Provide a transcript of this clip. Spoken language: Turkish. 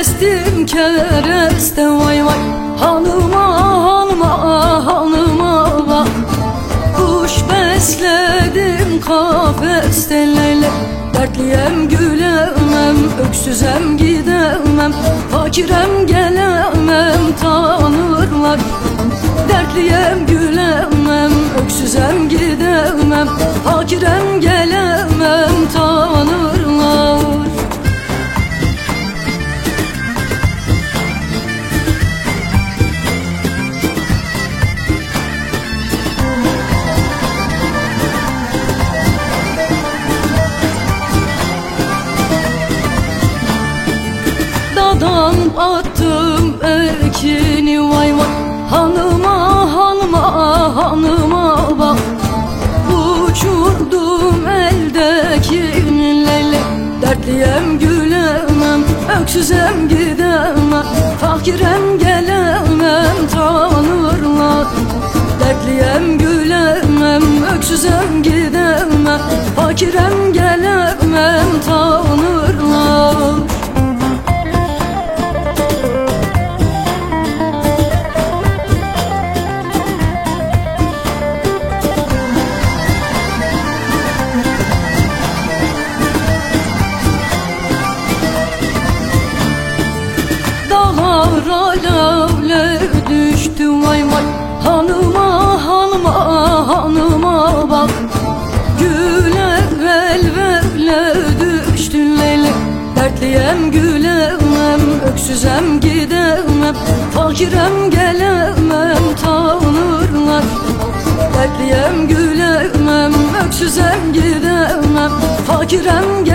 kestim kereste vay vay. Hanıma hanıma hanıma bak. Kuş besledim kafeste leyle. Dertliyem gülemem, öksüzem gidemem, fakirem gelemem tanırlar. Dertliyem gülemem, öksüzem gidemem, fakirem gelemem tanırlar. Dadan attım ekini vay vay. Hanıma hanıma hanıma bak. Uçurdum eldekini leyle. Dertliyem gülemem, öksüzem gidemem, fakirem gelemem tanırlar. Dertliyem gülemem, öksüzem gidemem, fakirem gelemem tanırlar. Dağlara lavle düştü vay vay. Hanıma hanıma hanıma bak. Güle velvele düştü leyle. Dertliyem gülemem, öksüzem gidemem, fakirem gelemem tanırlar. Dertliyem gülemem, öksüzem gidemem, fakirem gelemem.